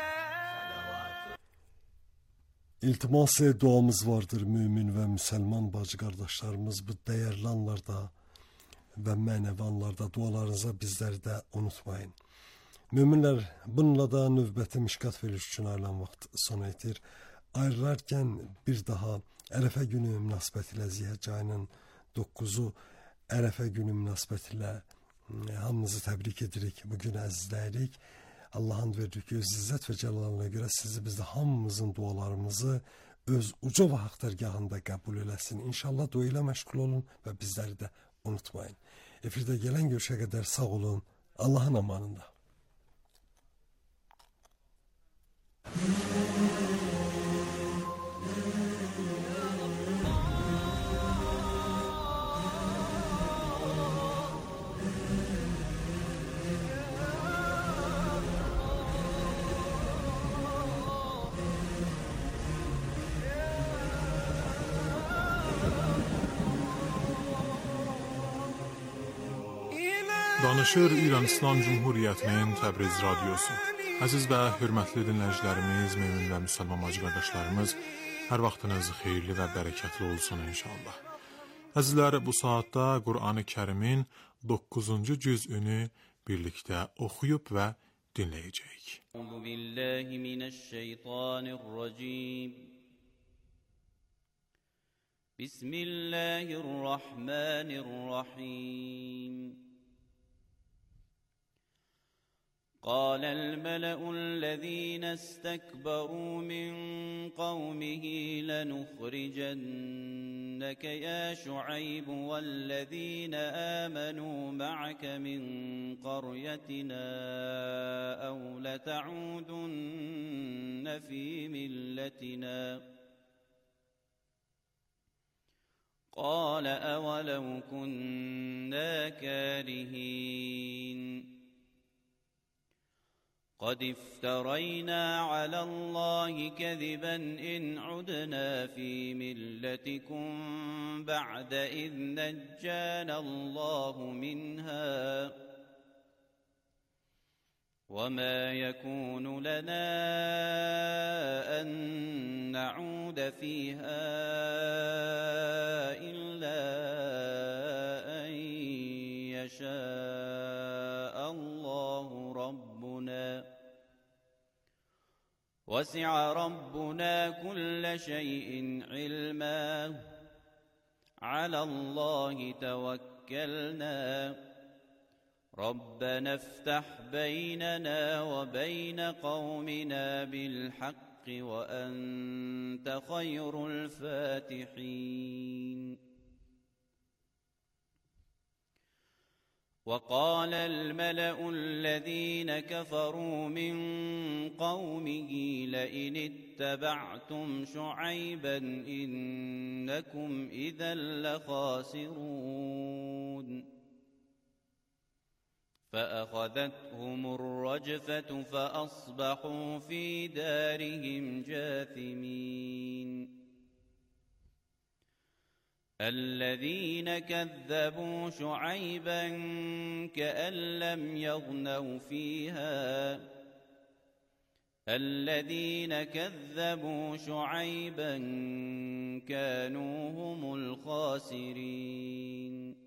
İltimas duamız vardır mümin ve Müslüman bacı kardeşlerimiz, bu değerli anlarda ve manevi anlarda dualarınıza bizleri de unutmayın. Müminler, bununla da növbəti mişkat veriş üçün ayrılan vaxt sona etir. Ayrılarkən bir daha Ərəfə günü münasibətilə Zilhicce ayının dokuzu Ərəfə günü münasibətilə hamınızı təbrik edirik, bugün əzizləyirik. Allah'ın verdiği öz izzət və cəlalına görə sizi biz də hamımızın dualarımızı öz uca və haq dərgahında qəbul eləsin. İnşallah dua ilə məşğul olun və bizləri də unutmayın. Efirdə gələn görüşə qədər sağ olun, Allah'ın amanında. Danışır İran İslam Cumhuriyyətinin Təbriz Radiosu. Əziz və hörmətli dinləyicilərimiz, mömin və müsəlman bacı qardaşlarımız, hər vaxtınız xeyirli və bərəkətli olsun inşallah. Əzizlər, bu saatda Qur'an-ı Kərimin doqquzuncu cüzünü birlikdə oxuyub və dinləyəcəyik. Euzubillahimineşşeytanirracim. Bismillahirrahmanirrahim. قال الملأ الذين استكبروا من قومه لنخرجنك يا شعيب والذين آمنوا معك من قريتنا أو لتعودن في ملتنا قال أولو كنا كارهين قد افترينا على الله كذبا إن عدنا في ملتكم بعد إذ نجانا الله منها وما يكون لنا أن نعود فيها إلا أن يشاء الله ربنا وسع ربنا كل شيء علما على الله توكلنا ربنا افتح بيننا وبين قومنا بالحق وأنت خير الفاتحين. وقال الملأ الذين كفروا من قومه لئن اتبعتم شعيبا إنكم إذا لخاسرون فأخذتهم الرجفة فأصبحوا في دارهم جاثمين. الذين كذبوا شعيبا كأن لم يغنوا فيها الذين كذبوا شعيبا كانوا هم الخاسرين.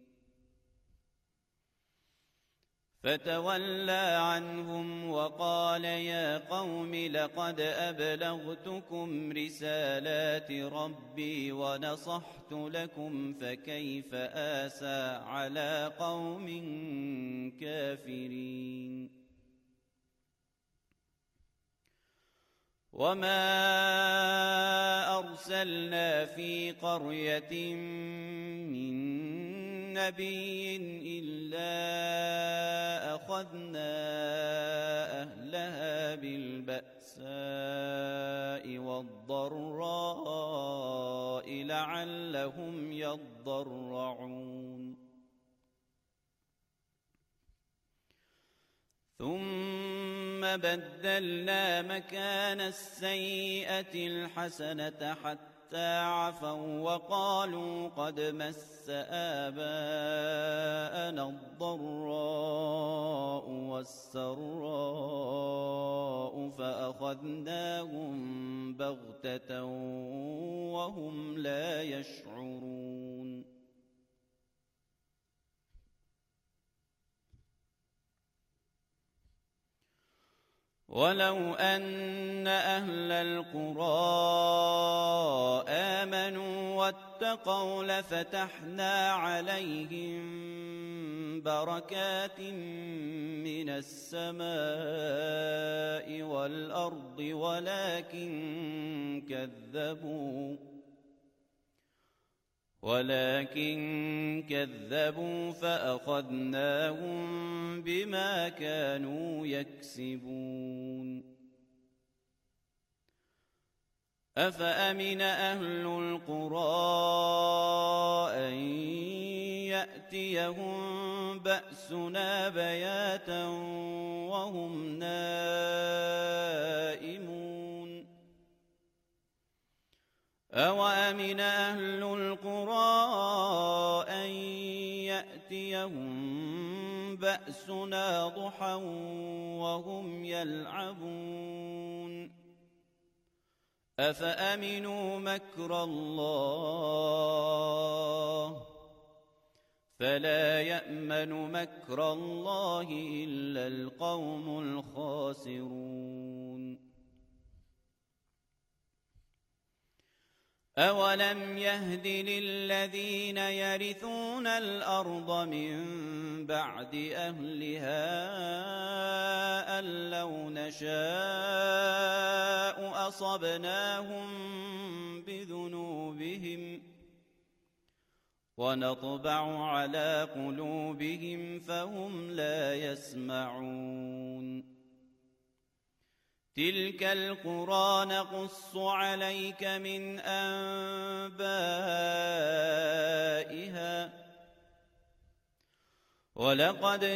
فتولى عنهم وقال يا قوم لقد أبلغتكم رسالات ربي ونصحت لكم فكيف آسى على قوم كافرين. وما أرسلنا في قرية من نبي إلا أخذنا أهلها بالبأساء والضراء لعلهم يضرعون ثم بدلنا مكان السيئة الحسنة حتى عفوا وقالوا قد مس آباءنا الضراء والسراء فأخذناهم بغتة وهم لا يشعرون ولو أن أهل القرى آمنوا واتقوا لفتحنا عليهم بركات من السماء والأرض ولكن كذبوا ولكن كذبوا فأخذناهم بما كانوا يكسبون أفأمن أهل القرى أن يأتيهم بأسنا بياتا وهم نائمون أوأمن أهل القرى أن يأتيهم بأسنا ضحى وهم يلعبون أفأمنوا مكر الله فلا يأمن مكر الله إلا القوم الخاسرون أولم يهد للذين يرثون الأرض من بعد أهلها أن لو نشاء أصبناهم بذنوبهم ونطبع على قلوبهم فهم لا يسمعون تلك القرى نقص عليك من أنبائها ولقد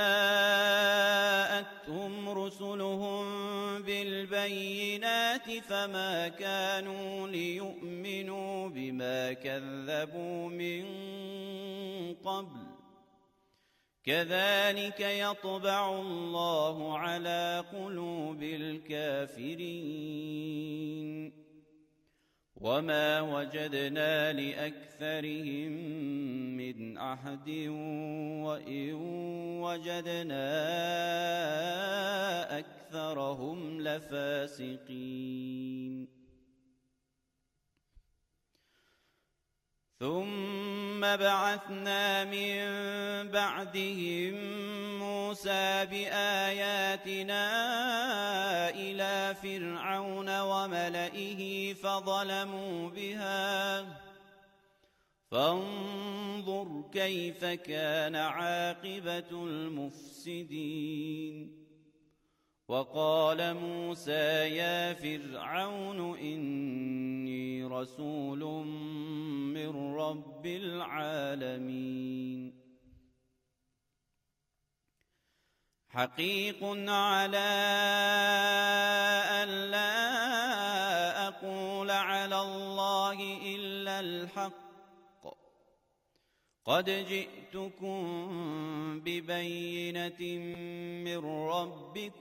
جاءتهم رسلهم بالبينات فما كانوا ليؤمنوا بما كذبوا من قبل كذلك يطبع الله على قلوب الكافرين وما وجدنا لأكثرهم من أحد وإن وجدنا أكثرهم لفاسقين ثم بعثنا من بعدهم موسى بآياتنا إلى فرعون وملئه فظلموا بها فانظر كيف كان عاقبة المفسدين وقال موسى يا فرعون إني رسول من رب العالمين حقيق على أن لا أقول على الله إلا الحق قد جئتكم ببينة من ربكم